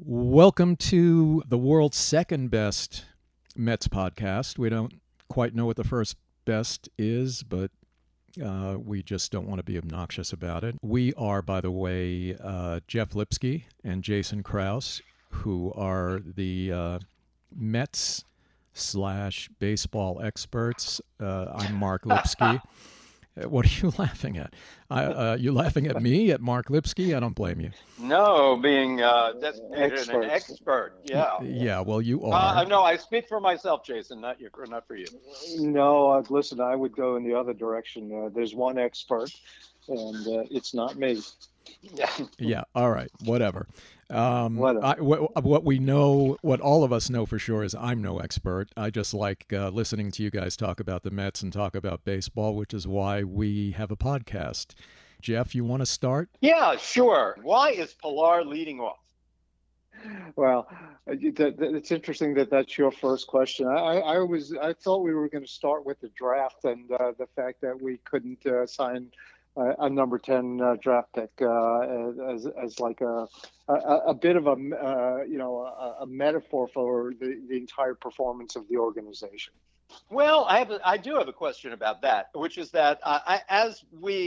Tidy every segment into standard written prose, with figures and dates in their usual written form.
Welcome to the world's second best Mets podcast. We don't quite know what the first best is, but we just don't want to be obnoxious about it. We are, by the way, Jeff Lipsky and Jason Krause, who are the Mets / baseball experts. I'm Mark Lipsky. What are you laughing at? You laughing at me, at Mark Lipsky? I don't blame you. No, being designated an expert. Yeah. Yeah, well, you are. No, I speak for myself, Jason, not for you. No, listen, I would go in the other direction. There's one expert, and it's not me. Yeah, all right, whatever. Whatever. What we know, what all of us know for sure is I'm no expert. I just like listening to you guys talk about the Mets and talk about baseball, which is why we have a podcast. Jeff, you want to start? Yeah, sure. Why is Pilar leading off? Well, it's interesting that that's your first question. I thought we were going to start with the draft and the fact that we couldn't sign a number 10 draft pick as like a bit of a metaphor for the entire performance of the organization. Well, I do have a question about that, which is that as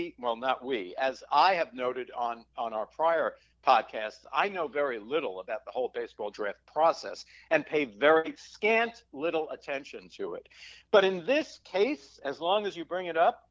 I have noted on our prior podcasts, I know very little about the whole baseball draft process and pay very scant little attention to it. But in this case, as long as you bring it up,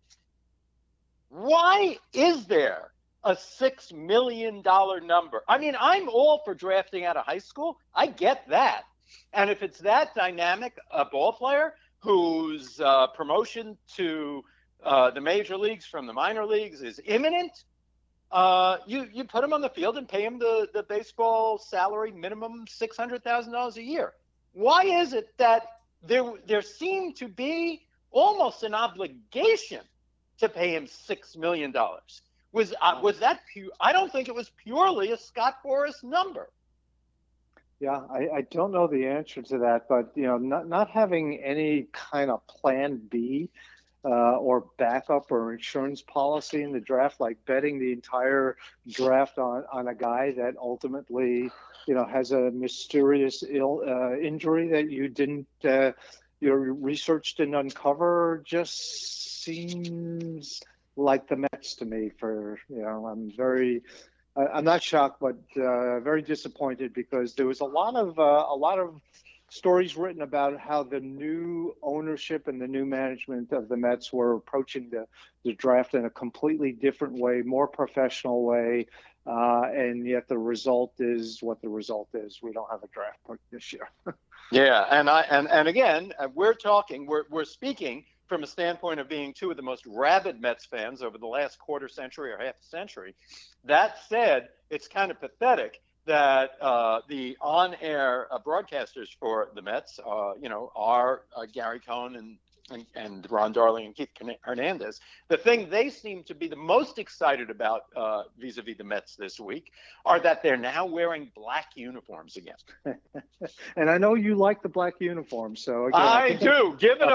why is there a $6 million number? I mean, I'm all for drafting out of high school. I get that. And if it's that dynamic a ball player whose promotion to the major leagues from the minor leagues is imminent, you put him on the field and pay him the baseball salary minimum $600,000 a year. Why is it that there seemed to be almost an obligation to pay him $6 million? Was that pure? I don't think it was purely a Scott Boras number. Yeah, I don't know the answer to that, but not having any kind of plan B or backup or insurance policy in the draft, like betting the entire draft on a guy that ultimately has a mysterious injury that you didn't your research didn't uncover, just seems like the Mets to me. I'm not shocked, but very disappointed, because there was a lot of stories written about how the new ownership and the new management of the Mets were approaching the draft in a completely different way, more professional way, and yet the result is what the result is. We don't have a draft pick this year. Yeah, and again, we're speaking from a standpoint of being two of the most rabid Mets fans over the last quarter century or half a century. That said, it's kind of pathetic that the on-air broadcasters for the Mets, are Gary Cohen and Ron Darling and Keith Hernandez. The thing they seem to be the most excited about vis-a-vis the Mets this week are that they're now wearing black uniforms again. And I know you like the black uniforms, so again, I do. Given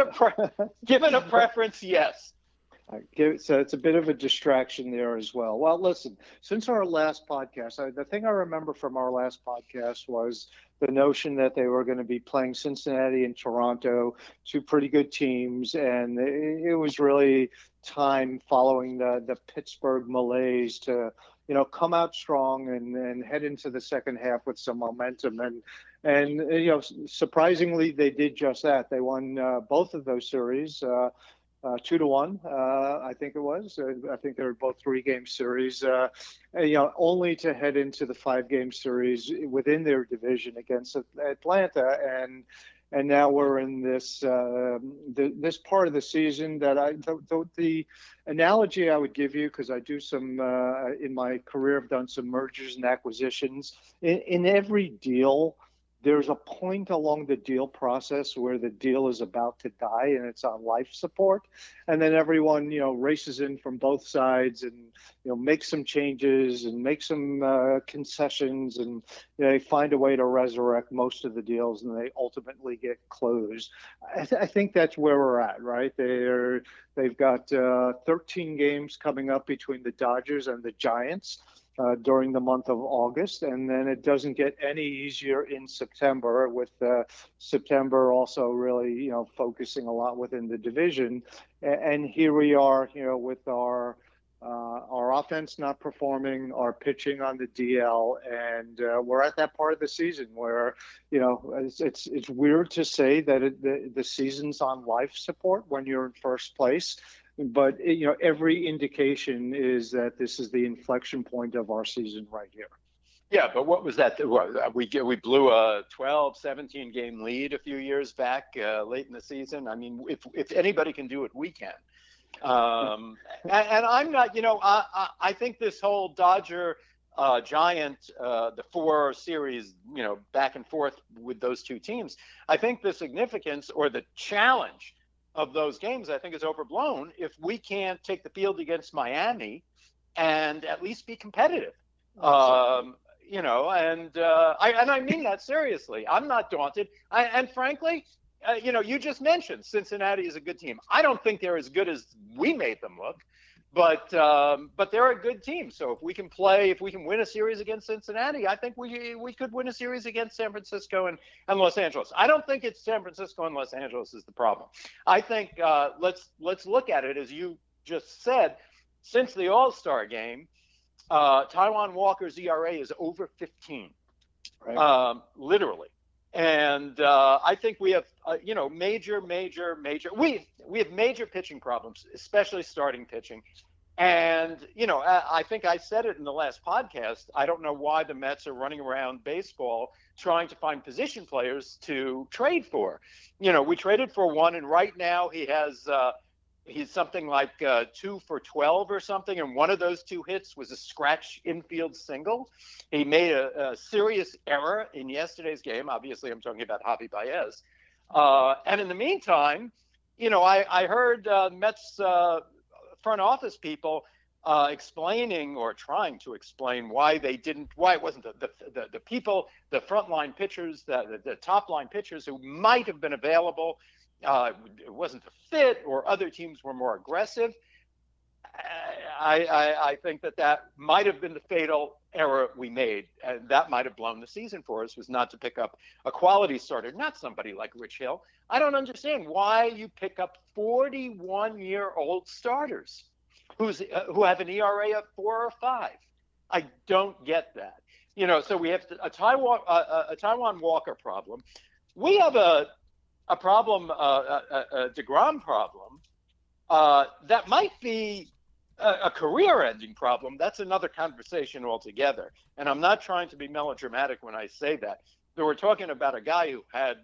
a preference, yes. So it's a bit of a distraction there as well. Well, listen, since our last podcast, the thing I remember from our last podcast was the notion that they were going to be playing Cincinnati and Toronto, two pretty good teams, and it was really time following the Pittsburgh malaise to come out strong and head into the second half with some momentum. And surprisingly, they did just that. They won both of those series. 2-1, I think it was. I think they were both 3-game series, only to head into the 5-game series within their division against Atlanta. And now we're in this this part of the season that the analogy I would give you, because I do some in my career, I've done some mergers and acquisitions. In every deal, there's a point along the deal process where the deal is about to die and it's on life support. And then everyone, races in from both sides and, make some changes and make some concessions, and they find a way to resurrect most of the deals, and they ultimately get closed. I think that's where we're at, right? They've got 13 games coming up between the Dodgers and the Giants. during the month of August, and then it doesn't get any easier in September, with September also really, focusing a lot within the division. And here we are, with our offense not performing, our pitching on the DL, and we're at that part of the season where, it's weird to say that the season's on life support when you're in first place. But, every indication is that this is the inflection point of our season right here. Yeah, but what was that? We blew a 12, 17 game lead a few years back late in the season. I mean, if anybody can do it, we can. And I'm not, I think this whole Dodger Giant, the 4 series, back and forth with those two teams, I think the significance or the challenge of those games, I think, is overblown if we can't take the field against Miami and at least be competitive. I mean that seriously. I'm not daunted. And frankly, you just mentioned Cincinnati is a good team. I don't think they're as good as we made them look, but they're a good team. So if we can win a series against Cincinnati, I think we could win a series against San Francisco and Los Angeles. I don't think it's San Francisco and Los Angeles is the problem. I think let's look at it as you just said. Since the All-Star game, Taijuan Walker's ERA is over 15, right? Literally. And I think we have, major. We have major pitching problems, especially starting pitching. And, I think I said it in the last podcast. I don't know why the Mets are running around baseball trying to find position players to trade for. We traded for one, and right now he has he's something like 2 for 12 or something, and one of those 2 hits was a scratch infield single. He made a serious error in yesterday's game. Obviously, I'm talking about Javi Baez. And in the meantime, I heard Mets front office people explaining or trying to explain why it wasn't the people, the frontline pitchers, the top line pitchers who might have been available. It wasn't a fit, or other teams were more aggressive. I think that might have been the fatal error we made, and that might have blown the season for us, was not to pick up a quality starter, not somebody like Rich Hill. I don't understand why you pick up 41-year-old starters who have an ERA of 4 or 5. I don't get that. So we have a Taijuan Walker problem. We have a problem, a DeGrom problem, that might be a career-ending problem. That's another conversation altogether. And I'm not trying to be melodramatic when I say that. So we're talking about a guy who had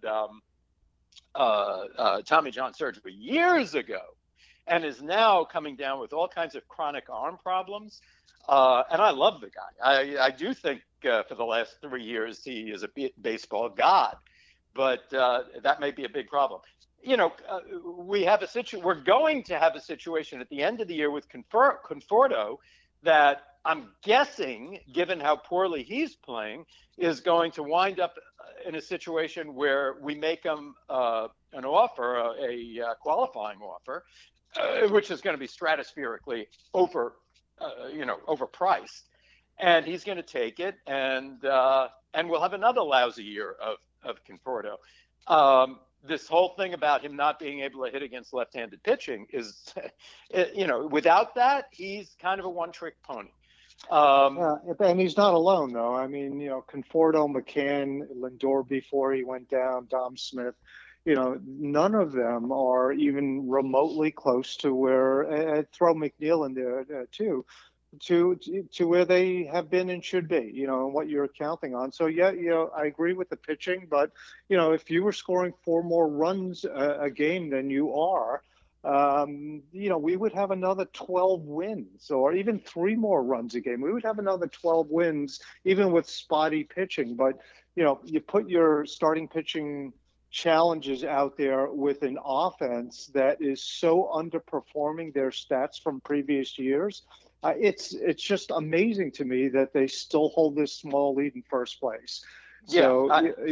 Tommy John surgery years ago and is now coming down with all kinds of chronic arm problems. And I love the guy. I do think for the last 3 years he is a baseball god. But that may be a big problem. We have we're going to have a situation at the end of the year with Conforto that I'm guessing, given how poorly he's playing, is going to wind up in a situation where we make him an offer, a qualifying offer, which is going to be stratospherically overpriced, and he's going to take it, and we'll have another lousy year of Conforto. This whole thing about him not being able to hit against left-handed pitching is, without that, he's kind of a one-trick pony. And he's not alone, though. I mean, Conforto, McCann, Lindor before he went down, Dom Smith, none of them are even remotely close to where, I'd throw McNeil in there too, to where they have been and should be, and what you're counting on. So yeah, I agree with the pitching, but if you were scoring 4 more runs a game than you are, we would have another 12 wins, or even 3 more runs a game. We would have another 12 wins, even with spotty pitching. But you put your starting pitching challenges out there with an offense that is so underperforming their stats from previous years. It's just amazing to me that they still hold this small lead in first place. So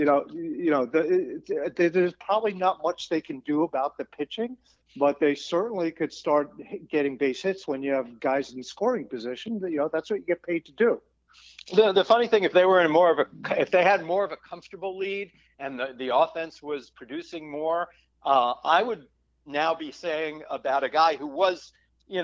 there's probably not much they can do about the pitching, but they certainly could start getting base hits when you have guys in scoring position. That's what you get paid to do. The funny thing, if they were in if they had more of a comfortable lead and the offense was producing more, I would now be saying about a guy who was,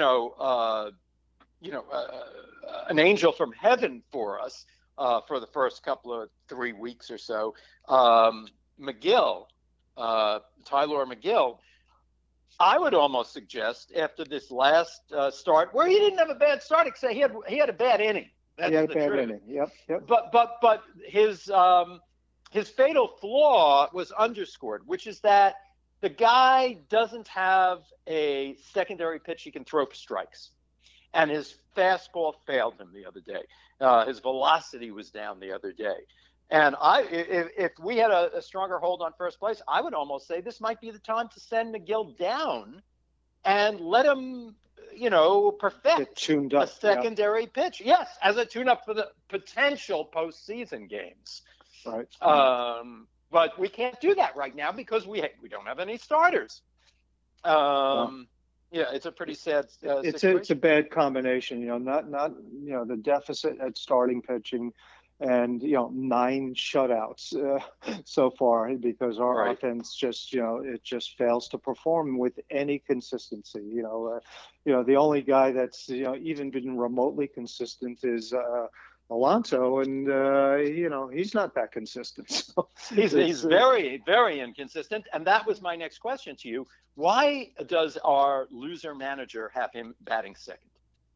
an angel from heaven for us for the first couple of 3 weeks or so, McGill, Tyler McGill. I would almost suggest after this last start, where he didn't have a bad start, except he had a bad inning. That's yeah, the bad truth. inning. Yep. But his fatal flaw was underscored, which is that the guy doesn't have a secondary pitch he can throw for strikes, and his fastball failed him the other day. His velocity was down the other day. And if we had a stronger hold on first place, I would almost say this might be the time to send McGill down and let him, perfect a secondary pitch. Yes, as a tune-up for the potential postseason games. Right. But we can't do that right now because we don't have any starters. Yeah, it's a pretty sad situation. It's a bad combination. Not the deficit at starting pitching, and 9 shutouts so far because our offense just it just fails to perform with any consistency. The only guy that's even been remotely consistent is Alonso, and he's not that consistent. So he's very, very inconsistent, and that was my next question to you. Why does our loser manager have him batting second?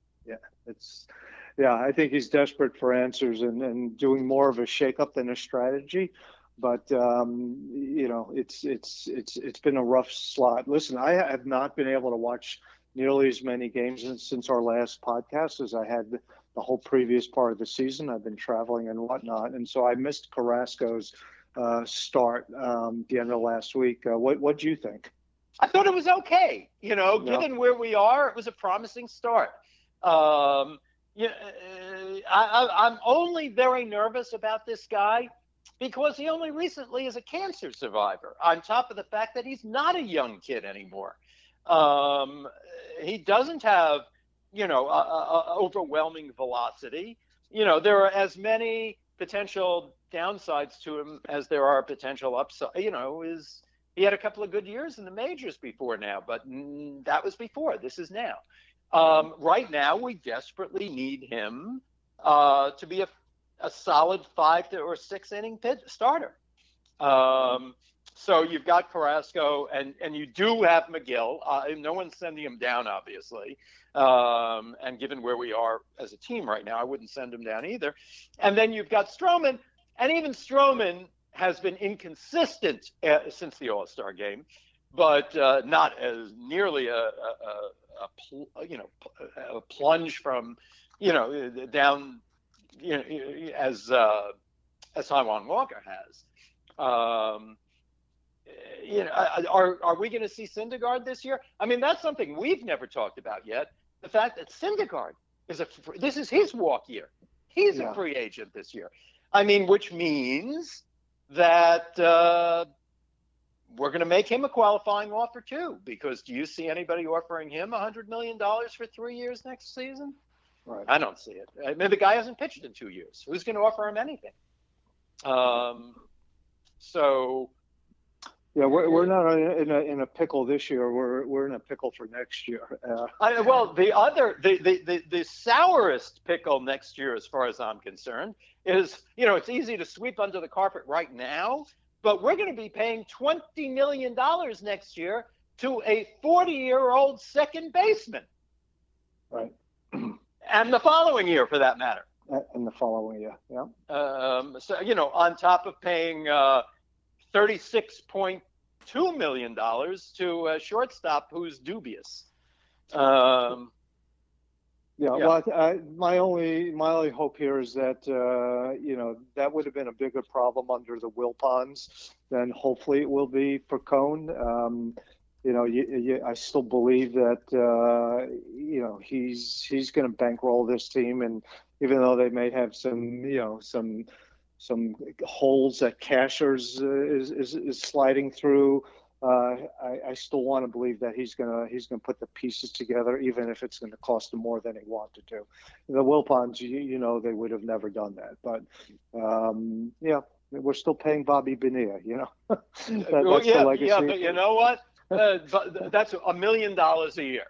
Yeah, I think he's desperate for answers and doing more of a shakeup than a strategy. But it's been a rough slot. Listen, I have not been able to watch nearly as many games since our last podcast as I had the whole previous part of the season. I've been traveling and whatnot, and so I missed Carrasco's start the end of last week. What do you think? I thought it was okay. Given where we are, it was a promising start. I'm only very nervous about this guy because he only recently is a cancer survivor, on top of the fact that he's not a young kid anymore. He doesn't have, overwhelming velocity. There are as many potential downsides to him as there are potential upside. He had a couple of good years in the majors before now, but that was before. This is now. Right now, we desperately need him to be a solid 5 or 6 inning starter. So you've got Carrasco, and you do have McGill. No one's sending him down, obviously. And given where we are as a team right now, I wouldn't send him down either. And then you've got Stroman, and even Stroman has been inconsistent since the All-Star game, but not as nearly a plunge from down as Taijuan Walker has. Are we going to see Syndergaard this year? I mean, that's something we've never talked about yet. The fact that Syndergaard this is his walk year. He's a free agent this year. I mean, which means that we're going to make him a qualifying offer too, because do you see anybody offering him $100 million for 3 years next season? Right. I don't see it. I mean, the guy hasn't pitched in 2 years. Who's going to offer him anything? Yeah, we're not in a pickle this year. We're in a pickle for next year. The sourest pickle next year, as far as I'm concerned, is it's easy to sweep under the carpet right now, but we're going to be paying $20 million next year to a 40-year-old second baseman. Right. And the following year, for that matter. And the following year, yeah. On top of paying $36.2 million to a shortstop who's dubious. Well, my only hope here is that that would have been a bigger problem under the Wilpons than hopefully it will be for Cone. I still believe that he's going to bankroll this team, and even though they may have some holes that Cashers is sliding through, I still want to believe that he's gonna put the pieces together, even if it's going to cost him more than he wanted to. The Wilpons, they would have never done that. But yeah, we're still paying Bobby Bonilla. That's the legacy. Yeah, but you know what? That's $1 million a year.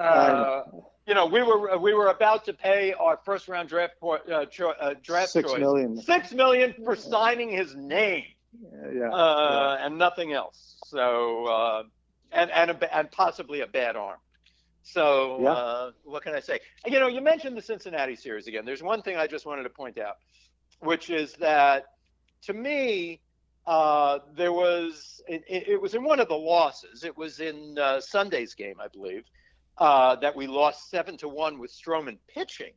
We were about to pay our first round draft choice $6 million for signing his name. And nothing else. So and possibly a bad arm. So what can I say? You mentioned the Cincinnati series again. There's one thing I just wanted to point out, which is that to me, it was in one of the losses. It was in Sunday's game, I believe, that we lost 7-1 with Stroman pitching,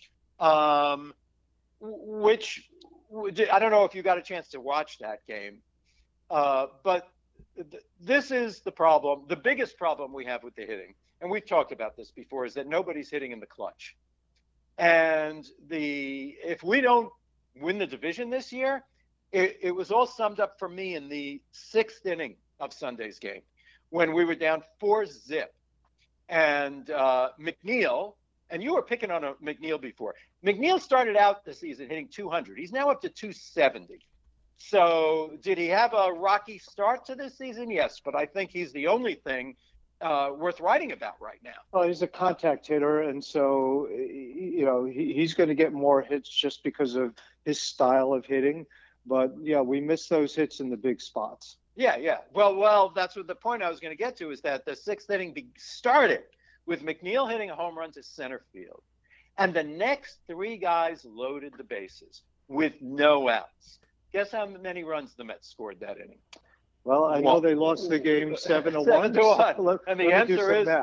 which I don't know if you got a chance to watch that game, but this is the problem. The biggest problem we have with the hitting, and we've talked about this before, is that nobody's hitting in the clutch. And if we don't win the division this year, it was all summed up for me in the 6th inning of Sunday's game when we were down 4-0. And McNeil, and you were picking on McNeil before. McNeil started out the season hitting 200. He's now up to 270. So did he have a rocky start to this season? Yes, but I think he's the only thing worth writing about right now. Well, he's a contact hitter, and so he's going to get more hits just because of his style of hitting. But yeah, we miss those hits in the big spots. Yeah. Well, that's what the point I was going to get to is that the 6th inning started with McNeil hitting a home run to center field, and the next 3 guys loaded the bases with no outs. Guess how many runs the Mets scored that inning? Well, I know they lost the game 7-1. 7-1. And the answer is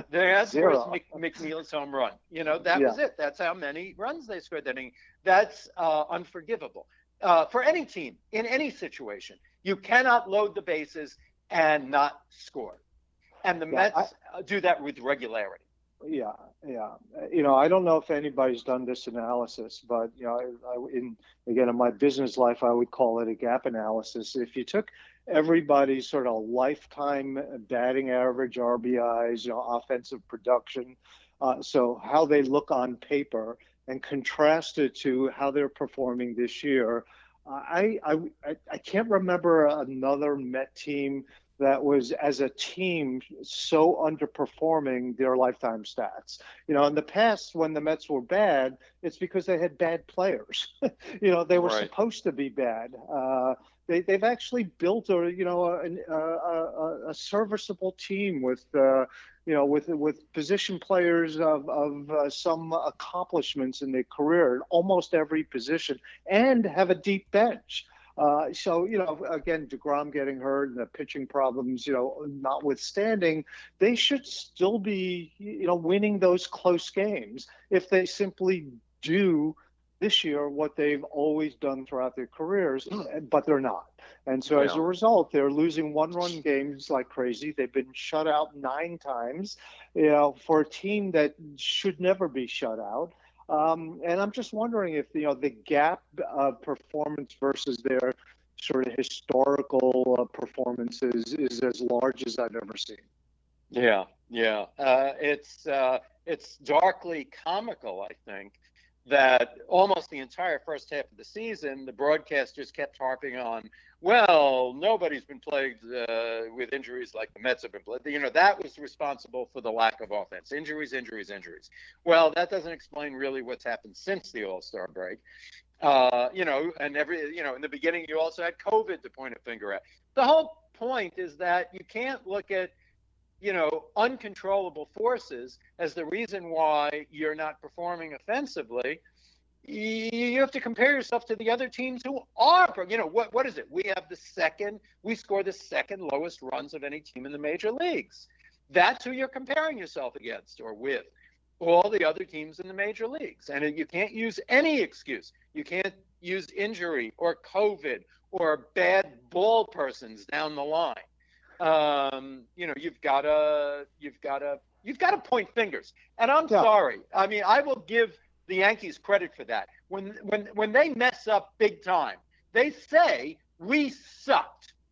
McNeil's home run. That was it. That's how many runs they scored that inning. That's unforgivable for any team in any situation. You cannot load the bases and not score. And the Mets do that with regularity. Yeah. I don't know if anybody's done this analysis, but in my business life, I would call it a gap analysis. If you took everybody's sort of lifetime batting average, RBIs, offensive production, so how they look on paper, and contrast it to how they're performing this year, I can't remember another Met team that was, as a team, so underperforming their lifetime stats. In the past, when the Mets were bad, it's because they had bad players. They were supposed to be bad. They've actually built a serviceable team with position players of some accomplishments in their career in almost every position, and have a deep bench. So, again, DeGrom getting hurt and the pitching problems, notwithstanding, they should still be, winning those close games if they simply do this year what they've always done throughout their careers, but they're not. And so as a result, they're losing 1-run games like crazy. They've been shut out 9 times, for a team that should never be shut out. And I'm just wondering if the gap of performance versus their sort of historical performances is as large as I've ever seen. Yeah. It's darkly comical, I think, that almost the entire first half of the season, the broadcasters kept harping on, well, nobody's been plagued with injuries like the Mets have been plagued. That was responsible for the lack of offense. Injuries. Well, that doesn't explain really what's happened since the All-Star break. And in the beginning, you also had COVID to point a finger at. The whole point is that you can't look at uncontrollable forces as the reason why you're not performing offensively. You have to compare yourself to the other teams who are, what is it? We score the second lowest runs of any team in the major leagues. That's who you're comparing yourself against or with, all the other teams in the major leagues. And you can't use any excuse. You can't use injury or COVID or bad ball persons down the line. You've got to point fingers. And I'm sorry. I mean, I will give the Yankees credit for that. When they mess up big time, they say we sucked.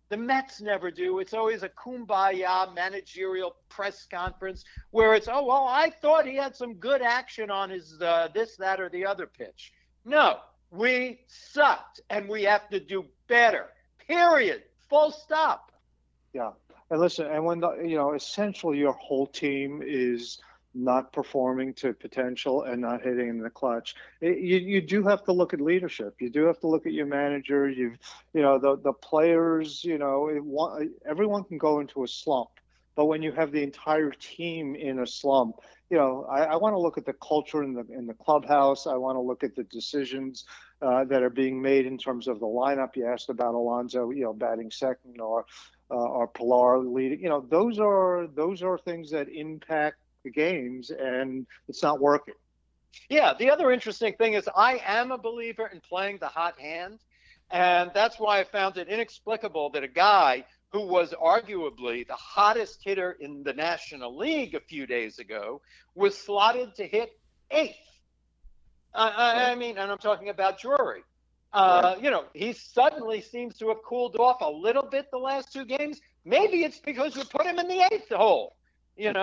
The Mets never do. It's always a kumbaya managerial press conference where it's, oh, well, I thought he had some good action on his this, that, or the other pitch. No, we sucked, and we have to do better. Period. Full stop. Yeah. And listen, and when essentially your whole team is not performing to potential and not hitting in the clutch, you do have to look at leadership. You do have to look at your manager. The players. Everyone can go into a slump, but when you have the entire team in a slump, I want to look at the culture in the clubhouse. I want to look at the decisions that are being made in terms of the lineup. You asked about Alonso, batting second, or Pilar leading. Those are things that impact the games, and it's not working. Yeah, the other interesting thing is I am a believer in playing the hot hand, and that's why I found it inexplicable that a guy who was arguably the hottest hitter in the National League a few days ago was slotted to hit 8th. I mean, and I'm talking about Drury. He suddenly seems to have cooled off a little bit the last 2 games. Maybe it's because we put him in the 8th hole. It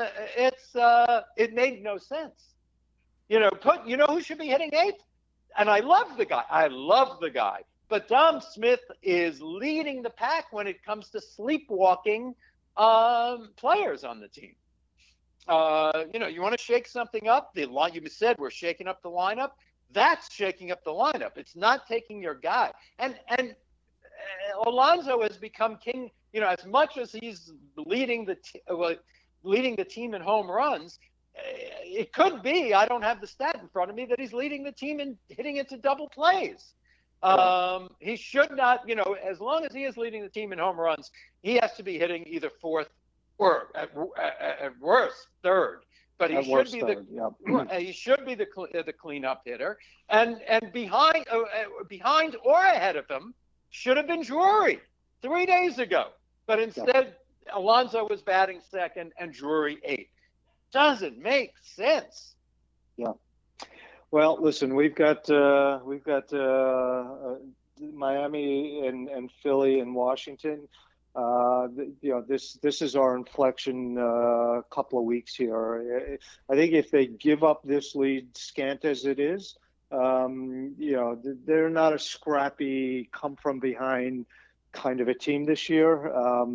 made no sense. Who should be hitting 8th? And I love the guy. But Dom Smith is leading the pack when it comes to sleepwalking players on the team. You want to shake something up. You said we're shaking up the lineup. That's shaking up the lineup. It's not taking your guy. And Alonso has become king. As much as he's leading the team in home runs, it could be, I don't have the stat in front of me, that he's leading the team in hitting into double plays. He should not, as long as he is leading the team in home runs, he has to be hitting either 4th or at worst 3rd. But he should be the cleanup hitter, and behind or ahead of him should have been Drury 3 days ago. But instead, Alonso was batting second and Drury 8th. Doesn't make sense. Yeah. Well, listen, we've got Miami and Philly and Washington. This is our inflection couple of weeks here. I think if they give up this lead, scant as it is, they're not a scrappy, come from behind kind of a team this year.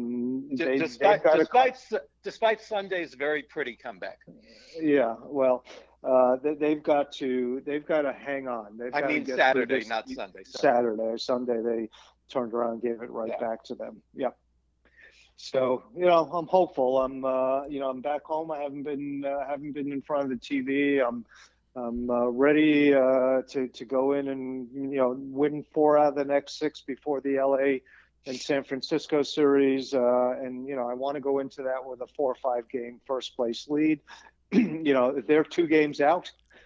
Despite Sunday's very pretty comeback. Yeah, well, they've got to hang on. Saturday, not Sunday. Sunday they turned around and gave it right back to them. Yep. So I'm hopeful. I'm back home. I haven't been in front of the TV. I'm ready to go in and win 4 out of the next 6 before the LA and San Francisco series. And I want to go into that with a 4 or 5 game first place lead. They're 2 games out.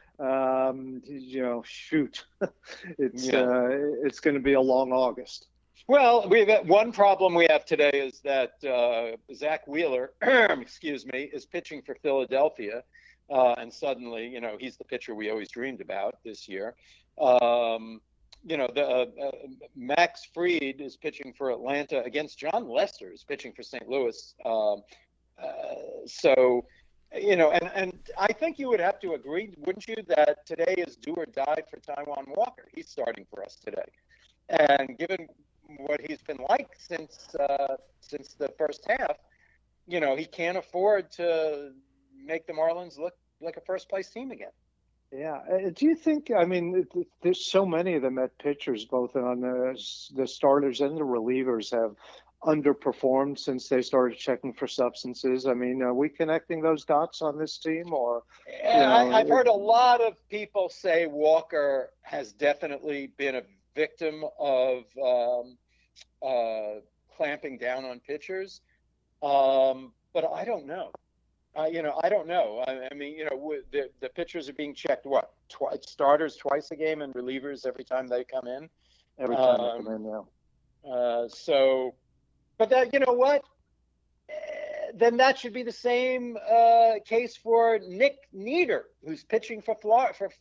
Shoot, it's going to be a long August. Well, one problem we have today is that Zach Wheeler, is pitching for Philadelphia, and suddenly, he's the pitcher we always dreamed about this year. Max Fried is pitching for Atlanta against John Lester, who's pitching for St. Louis. And I think you would have to agree, wouldn't you, that today is do or die for Taijuan Walker. He's starting for us today, and given what he's been like since the first half, he can't afford to make the Marlins look like a first place team again. Yeah. Do you think, there's so many of them at pitchers, both on the starters and the relievers have underperformed since they started checking for substances. Are we connecting those dots on this team, or? I've heard a lot of people say Walker has definitely been a victim of clamping down on pitchers, but I don't know. I don't know. The pitchers are being checked starters twice a game and relievers every time they come in. Every time they come in, yeah. But that, then that should be the same case for Nick Nieder, who's pitching for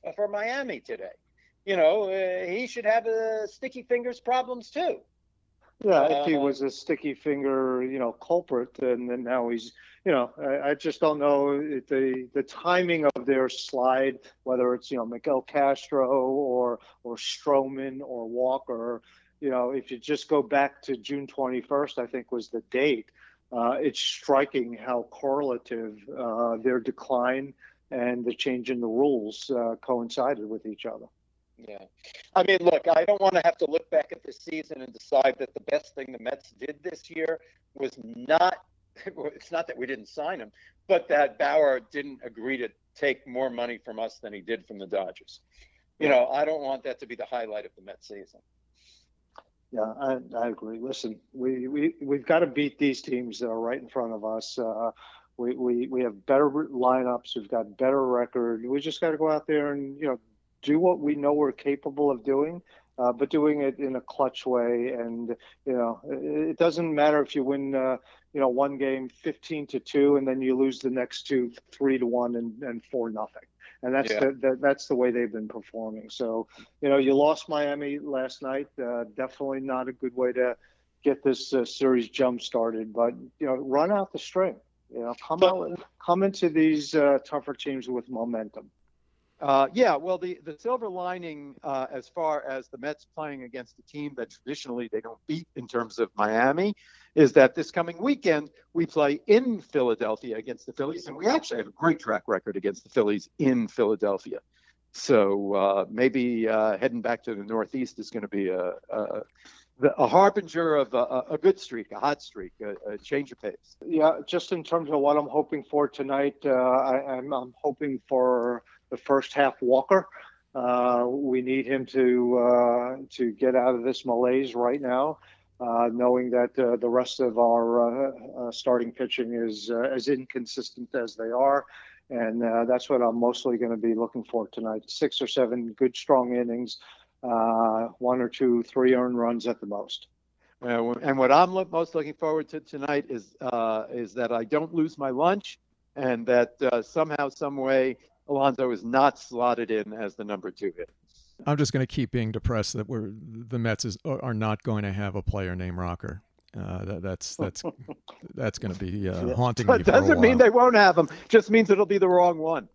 Miami today. He should have sticky fingers problems too. Yeah, if he was a sticky finger, culprit, and then now he's, I just don't know the timing of their slide, whether it's Miguel Castro or Stroman or Walker. If you just go back to June 21st, I think was the date. It's striking how correlative their decline and the change in the rules coincided with each other. Yeah. I mean, look, I don't want to have to look back at this season and decide that the best thing the Mets did this year was not, it's not that we didn't sign him, but that Bauer didn't agree to take more money from us than he did from the Dodgers. I don't want that to be the highlight of the Mets season. Yeah, I agree. Listen, we've got to beat these teams that are right in front of us. We have better lineups. We've got better record. We just got to go out there and, do what we know we're capable of doing, but doing it in a clutch way. And, it doesn't matter if you win, one game 15-2, and then you lose the next two 3-1 and 4-0. And that's the way they've been performing. So, you lost Miami last night. Definitely not a good way get this series jump started, but, run out the string, come into these tougher teams with momentum. Well, the silver lining as far as the Mets playing against a team that traditionally they don't beat in terms of Miami is that this coming weekend we play in Philadelphia against the Phillies, and we actually have a great track record against the Phillies in Philadelphia. So maybe heading back to the Northeast is going to be a harbinger of a good streak, a hot streak, a change of pace. Yeah, just in terms of what I'm hoping for tonight, I'm hoping for the first half Walker. We need him to get out of this malaise right now, knowing that the rest of our starting pitching is as inconsistent as they are. And that's what I'm mostly going to be looking for tonight. 6 or 7 good, strong innings, 1 or 2, 3 earned runs at the most. And what I'm most looking forward to tonight is that I don't lose my lunch, and that somehow, some way, Alonso is not slotted in as the number 2 hit. I'm just going to keep being depressed that the Mets are not going to have a player named Rocker. That's going to be haunting me. It doesn't mean they won't have him. Just means it'll be the wrong one,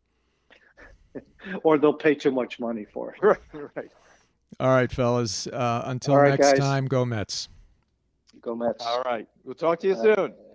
or they'll pay too much money for it. Right. All right, fellas. Until next time, go Mets. Go Mets. All right. We'll talk to you soon.